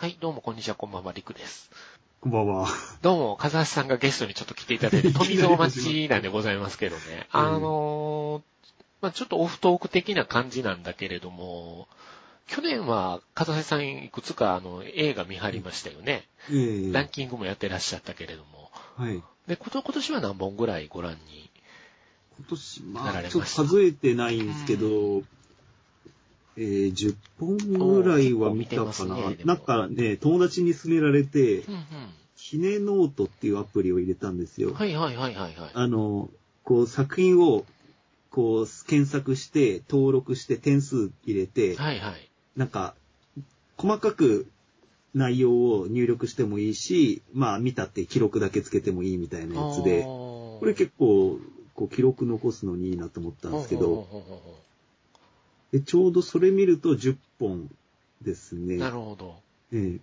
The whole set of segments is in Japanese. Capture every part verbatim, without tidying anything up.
はい、どうもこんにちは、こんばんは、りくです。 こんばんは。 どうも、かざはしさんがゲストにちょっと来ていただいて、富蔵待ちなんでございますけどね。あのー、まあちょっとオフトーク的な感じなんだけれども、去年はかざはしさんいくつかあの映画見張りましたよね。 えー、 ランキングもやってらっしゃったけれども。 はい。 で、今年は何本ぐらいご覧に今年、まあ、 なられました？ ちょっと数えてないんですけど、うん、えー、じゅっぽんぐらいは見たかな。ね、なんかね、友達に勧められて、うんうん、キネノートっていうアプリを入れたんですよ。 はいはいはいはい、はい。 あの、こう作品を、こう検索して、登録して点数入れて、 はいはい。 なんか、細かく内容を入力してもいいし、まあ見たって記録だけつけてもいいみたいなやつで、これ結構、こう記録残すのにいいなと思ったんですけど、でちょうどそれ見るとじゅっぽんですね。 なるほど。 ええ、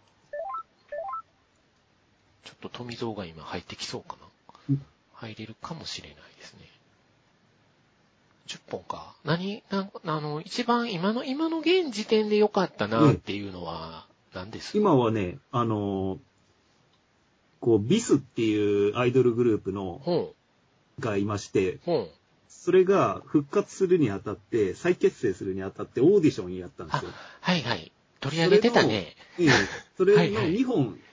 ちょっと富蔵が今入ってきそうかな。入れるかもしれないですね。じゅっぽんか。何、なあの、一番今の、今の現時点で良かったなっていうのは何ですか？ 今はね、あのー、こう、ビスっていうアイドルグループの、がいまして、それが復活するにあたって、再結成するにあたってオーディションやったんですよ。 はいはい。取り上げてたね。 ええ、それのにほん、はいはい、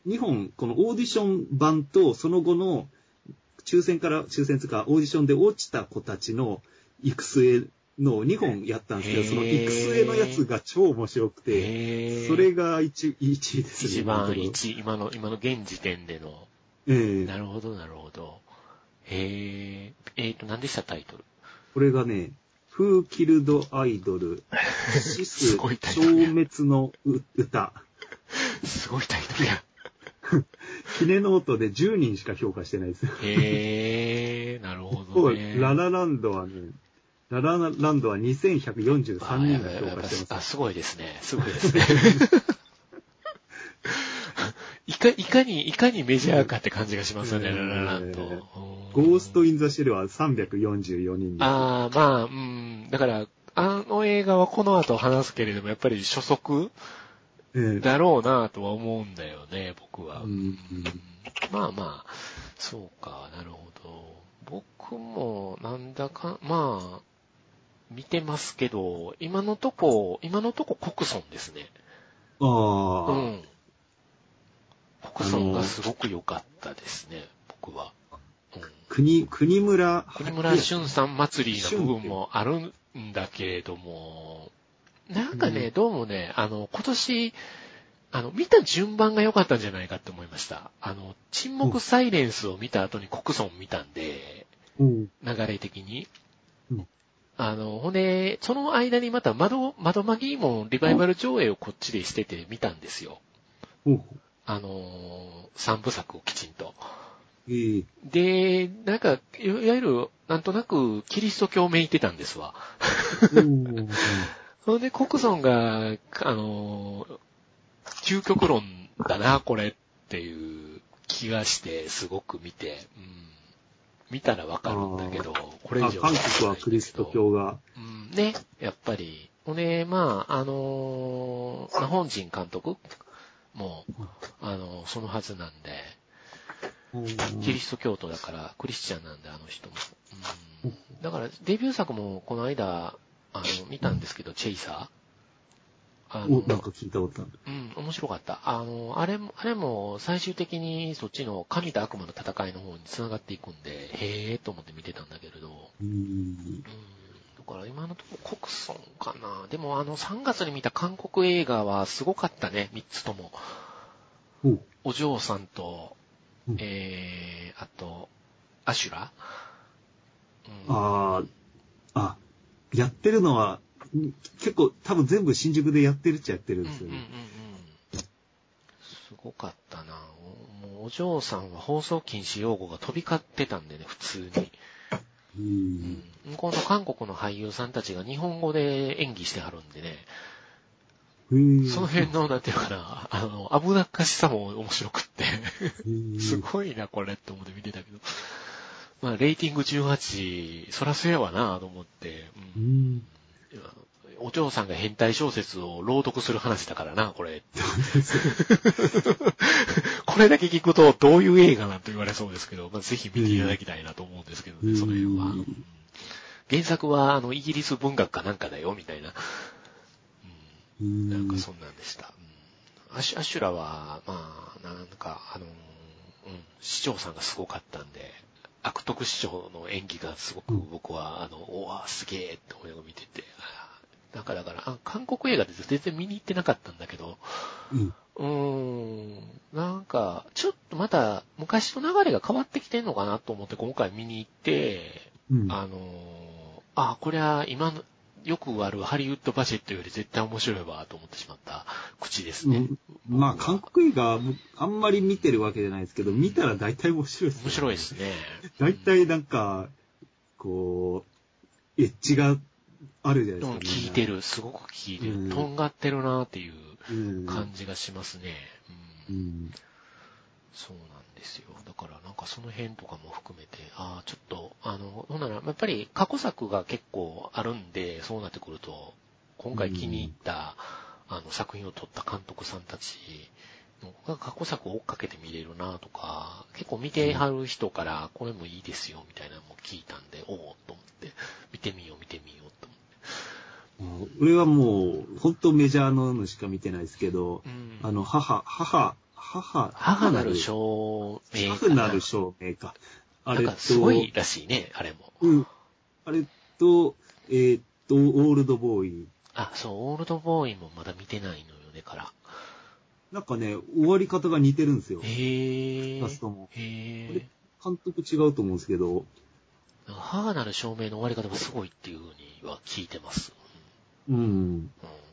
にほん、このオーディション版と、その後の抽選から、抽選つか、オーディションで落ちた子たちの育成のにほんやったんですけど、その育成のやつが超面白くて、それが 1, いちいですね。 一番いちい、今の、今の現時点での。 ええ、 なるほど、なるほど。へえ、えっと、何でしたタイトル？ これがね、Who Killed Idol シス消滅の歌。 すごいタイトルや。 キネノートでじゅうにんしか評価してないですよ。 へー、なるほどね。 ララランドはね、ララランドはにせんひゃくよんじゅうさんにんが評価してます。 あ、すごいですね。すごいですね。いか、いかに、いかにメジャーかって感じがしますよね、えー、ララランド。 ゴースト・イン・ザ・シェルはさんびゃくよんじゅうよにんです。 ああ、まあ、うん。だから、あの映画はこの後話すけれども、やっぱり初速だろうなとは思うんだよね、僕は。うん、まあまあ、そうか、なるほど。僕も、なんだか、まあ、見てますけど、今のとこ、今のとこコクソンですね。 ああ。 うん。コクソンがすごく良かったですね、僕は。 うん、国、国村。 国村俊さん祭りの部分もあるんだけれども、なんかね、うん、どうもね、あの、今年、あの、見た順番が良かったんじゃないかって思いました。あの、沈黙サイレンスを見た後にコクソン見たんで、うん、流れ的に。うん、あの、ほんで、その間にまた窓、窓マギーもリバイバル上映をこっちでしてて見たんですよ。うん、あの、三部作をきちんと。えー、で、なんか、いわゆる、なんとなく、キリスト教めいてたんですわ。うん、それで、コクソンが、あの、究極論だな、これっていう気がして、すごく見て、うん、見たらわかるんだけど、これ以上は。 韓国はクリスト教が。 うん、ね、やっぱり。ほんで、まあ、あのー、本人監督も、あのー、そのはずなんで、キリスト教徒だから、クリスチャンなんで、あの人も。うん、だから、デビュー作もこの間、あの、見たんですけど、チェイサー。 あの、なんか聞いたことある。 うん、面白かった。あの、あれも、あれも最終的にそっちの神と悪魔の戦いの方に繋がっていくんで、へーと思って見てたんだけれど。うん。うん、だから今のところコクソンかな。でもあのさんがつに見た韓国映画はすごかったね、みっつとも。うん、お嬢さんと、うん、えー、あと、アシュラ、 うん、ああ、あ、やってるのは、結構多分全部新宿でやってるっちゃやってるんですよね。うんうんうんうん、 すごかったな。もうお嬢さんは放送禁止用語が飛び交ってたんでね、普通に。うん、向こうの韓国の俳優さんたちが日本語で演技してはるんでね。その辺の、なんていうかな、あの、危なっかしさも面白くって。すごいな、これって思って見てたけど。まあ、レーティングじゅうはち、そらそうやわな、と思って。うん、 お嬢さんが変態小説を朗読する話だからな、これ。これだけ聞くとどういう映画なんて言われそうですけど、まあ、ぜひ見ていただきたいなと思うんですけどね、その辺は。うん、原作はあのイギリス文学かなんかだよ、みたいな。うん、なんかそんなんでした。うん、アシュ、アシュラは、まあ、なんか、あの、うん、市長さんがすごかったんで、悪徳市長の演技がすごく僕は、あの、おわ、すげえって思いを見てて、なんかだからあ、韓国映画で全然見に行ってなかったんだけど、うん、うーん、なんか、ちょっとまた昔と流れが変わってきてんのかなと思って今回見に行って、うん、あの、あ、これは今の、よくあるハリウッドバジェットより絶対面白いわと思ってしまった口ですね。 うん、まあ、韓国映画あんまり見てるわけじゃないですけど、見たら大体面白いですね。 面白いですね。 大体なんか、こう、エッジがあるじゃないですか。 効いてる、すごく効いてる。うん、とんがってるなっていう感じがしますね。うんうん、そうなんですよ。だからなんかその辺とかも含めて、ああ、ちょっと、あの、ほんなら、やっぱり過去作が結構あるんで、そうなってくると、今回気に入った、うん、あの作品を撮った監督さんたちの過去作を追っかけて見れるなとか、結構見てはる人から、これもいいですよみたいなのも聞いたんで、おおと思って、見てみよう見てみようと思って。 俺はもう、本当メジャーののしか見てないですけど、うん、あの、母、母、母、 母なる証明かな。母なる証明か。 あれと。なんかすごいらしいね、あれも。 うん。あれと、えー、っと、オールドボーイ。 あ、そう、オールドボーイもまだ見てないのよね、から。 なんかね、終わり方が似てるんですよ。 へー。 ラストも。 へー。 これ、監督違うと思うんですけど。 母なる証明の終わり方がすごいっていうふうには聞いてます。 うん。うんうん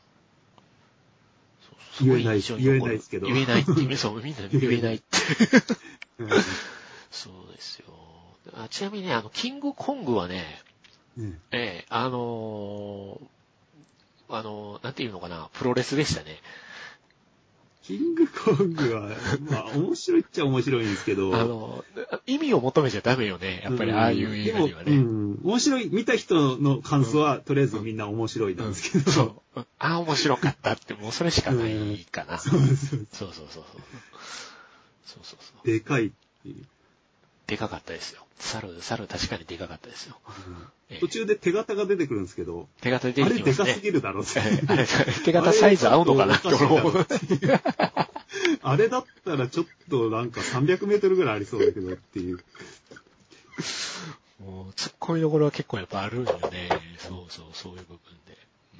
言えない、言えないですけど。 言えないって、そう、みんな言えないって。うん、そうですよあ。ちなみにね、あの、キングコングはね、うん、ええ、あのー、あのー、なんていうのかな、プロレスでしたね。 キングコングは、まあ、面白いっちゃ面白いんですけど。 あの、意味を求めちゃダメよね。やっぱり、ああいう映画にはね。 うん、うん、面白い、見た人の感想は、うん、とりあえずみんな面白いなんですけど。うん、 そう。ああ、面白かったって、もうそれしかないかな。うん、そうそうそう。そうそうそう。そうそうそう。 でかいっていう。 でかかったですよ。猿、猿確かにでかかったですよ。 うんええ、途中で手形が出てくるんですけど。 手形出てきますね。 あれでかすぎるだろうって。 あれ、手形サイズ合うのかなって思う。 あれだったらちょっとなんかさんびゃくメートルぐらいありそうだけどっていう。 もう、突っ込みどころは結構やっぱあるんよね。そうそう、そういう部分で。うん、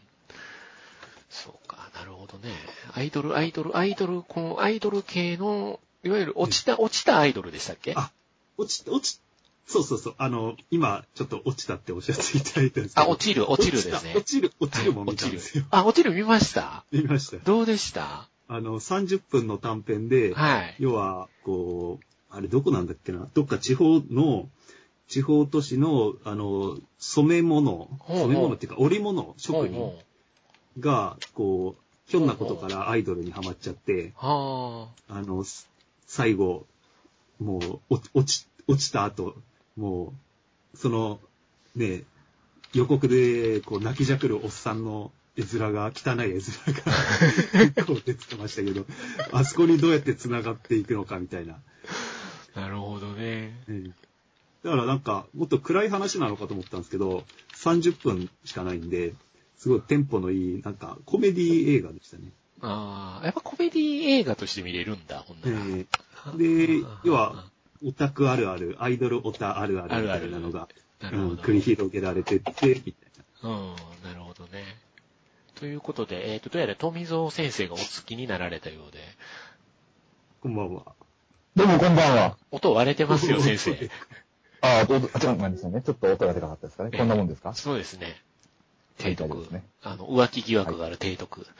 そうか、なるほどね。アイドル、アイドル、アイドル、このアイドル系の、いわゆる落ちた、落ちたアイドルでしたっけ？ あ、落ち、落ち、そうそうそう。あの、今、ちょっと落ちたっておっしゃっていただいたんですけど。 あ、落ちる、落ちるですね。 落ちる、落ちるも見たんですよ。 はい、あ、落ちる見ました？ 見ました。 どうでした？ あの、さんじゅっぷんの短編で、はい。要は、こう、あれどこなんだっけな、どっか地方の、地方都市の、あの、染め物、染め物っていうか織物職人が、こう、ひょんなことからアイドルにハマっちゃって、あの、最後、もう、落ち、落ちた後、もう、その、ね、予告で、こう、泣きじゃくるおっさんの絵面が、汚い絵面が、結構出てましたけど、あそこにどうやって繋がっていくのかみたいな。 なるほどね。 うん、だからなんか、もっと暗い話なのかと思ったんですけど、さんじゅっぷんしかないんで、すごいテンポのいい、なんか、コメディ映画でしたね。 ああ、やっぱコメディ映画として見れるんだ、ほんなら。えー、で、要は、オタクあるある、アイドルオタあるあるみたいなのが、あるあるうん、繰り広げられてって、みたいな。うん、なるほどね。ということで、えっ、ー、と、どうやら富蔵先生がお好きになられたようで。 こんばんは。 どうもこんばんは。 音割れてますよ、先生。 ああ、どうぞ、あ、違うんですよね。ちょっと音がでかかったですかね。こんなもんですか？ そうですね。提督ですね。あの、浮気疑惑がある提督。はい、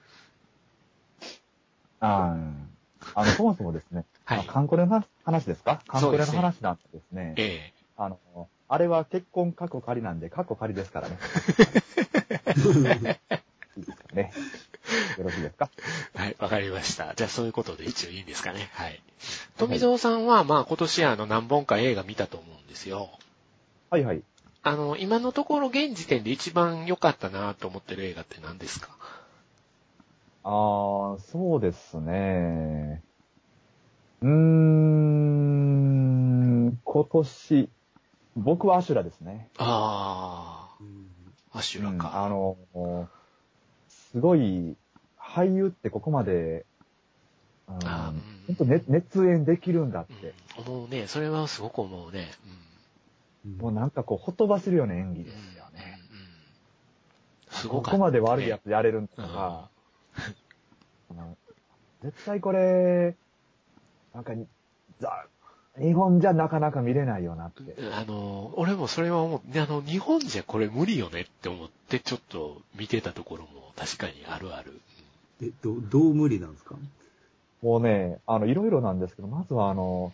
ああ、あの、そもそもですね。はい。カンコレの話ですか？カンコレの話なんてですね。ええ。あの、あれは結婚過去仮なんで、過去仮ですからね。いいですかね。よろしいですか？ はい、わかりました。じゃあそういうことで一応いいんですかね。はい。富蔵さんは、まあ今年あの何本か映画見たと思うんですよ。 はいはい。 あの、今のところ現時点で一番良かったなと思ってる映画って何ですか？ ああ、そうですね。うーん、今年、僕はアシュラですね。 ああ、アシュラか。 うん、あの、すごい、俳優ってここまで、うん、本当、ね、熱演できるんだって、 うん。思うね。それはすごく思うね。 うん、もうなんかこう、ほとばしるような演技ですよね。うんうんうん、すごかったね。ここまで悪いやつやれるんだとか、うんうん、絶対これ、なんか、日本じゃなかなか見れないよなって。 あの、俺もそれは思う、あの、日本じゃこれ無理よねって思ってちょっと見てたところも確かにあるある。 え、ど、どう無理なんですか？ もうね、あの、いろいろなんですけど、まずはあの、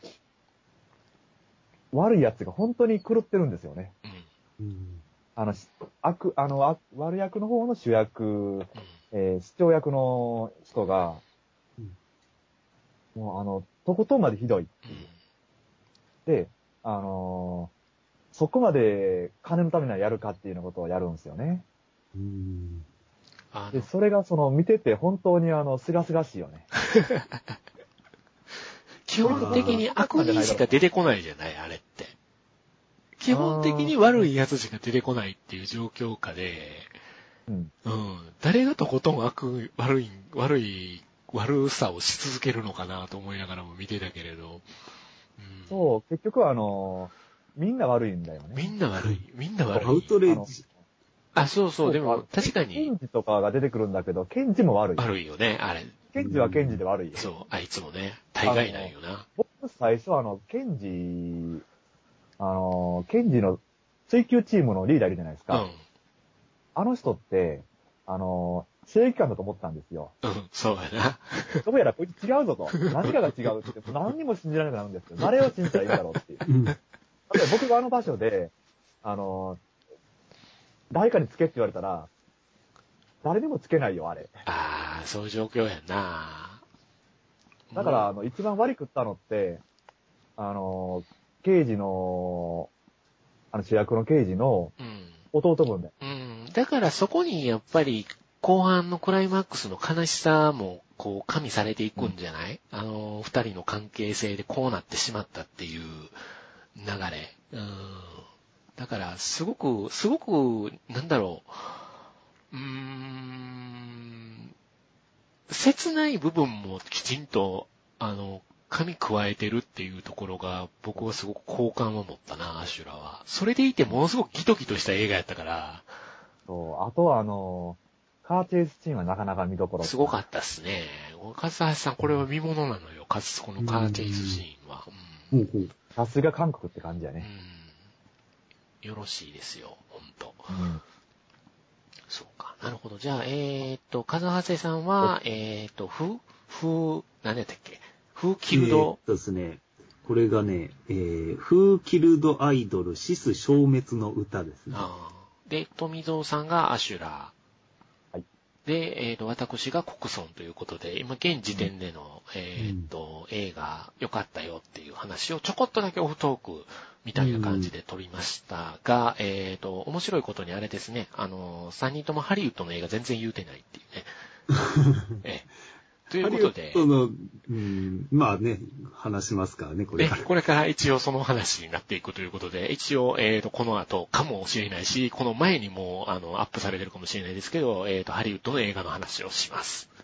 悪い奴が本当に狂ってるんですよね。うん。あの、悪、あの、悪役の方の主役、うん、えー、市長役の人が、うん、もうあの、とことんまでひどいっていう。うんで、あのー、そこまで金のためにはやるかっていうようなことをやるんですよね。うーんで、それがその見てて本当にあの、すがすがしいよね。 基本的に悪人しか出てこないじゃない、あれって。基本的に悪いやつしか出てこないっていう状況下で、うん。うん。誰がとことん悪、悪い、悪い、悪さをし続けるのかなと思いながらも見てたけれど、 うん、そう、結局はあのー、みんな悪いんだよね。 みんな悪い。みんな悪い。 アウトレイジ。 あ、そうそう、でも確かに。 ケンジとかが出てくるんだけど、ケンジも悪い。 悪いよね、あれ。 ケンジはケンジで悪い。 そう、あいつもね、大概ないよな。 僕最初あの、ケンジ、あの、ケンジの追求チームのリーダーいるじゃないですか。うん。あの人って、あの、正義感だと思ったんですよ。 うん、そうやな。 どうやらこいつ違うぞと。何かが違うって、何にも信じられなくなるんですよ。誰を信じたらいいんだろうっていう。うん、例えば僕があの場所で、あの、誰かにつけって言われたら、誰にもつけないよ、あれ。 ああ、そういう状況やんな。 だから、あの、一番悪くったのって、あの、刑事の、あの主役の刑事の弟分で、 うん。うん。だからそこにやっぱり後半のクライマックスの悲しさもこう加味されていくんじゃない？うん、あの、二人の関係性でこうなってしまったっていう流れ。うん。だからすごく、すごく、なんだろう。うーん。切ない部分もきちんと、あの、噛み加えてるっていうところが、僕はすごく好感を持ったな、アシュラは。それでいて、ものすごくギトギトした映画やったから。 そう、あとはあの、カーチェイスシーンはなかなか見どころ。 すごかったっすね。勝橋さん、これは見物なのよ、かつ、このカーチェイスシーンは。 うんうん。さすが韓国って感じやね。 うん。よろしいですよ、ほんと。うん、そうか。なるほど。じゃあ、えー、っと、風橋さんは、えー、っと、ふ、ふ、何やったっけ？フーキルド。 えー、っとですね、これがね、えー、フーキルドアイドル、シス消滅の歌ですね。 あで、富蔵さんがアシュラー。はい。で、えー、っと、私がコクソンということで、今、現時点での、うん、えー、っと、うん、映画、良かったよっていう話をちょこっとだけオフトークみたいな感じで撮りましたが、うん、えー、っと、面白いことにあれですね、あの、三人ともハリウッドの映画全然言うてないっていうね。えということで。 ハリウッドの、うん、まあね、話しますからね、これから。 これから一応その話になっていくということで、一応、えっと、この後かもしれないし、この前にも、あの、アップされてるかもしれないですけど、えっと、ハリウッドの映画の話をします。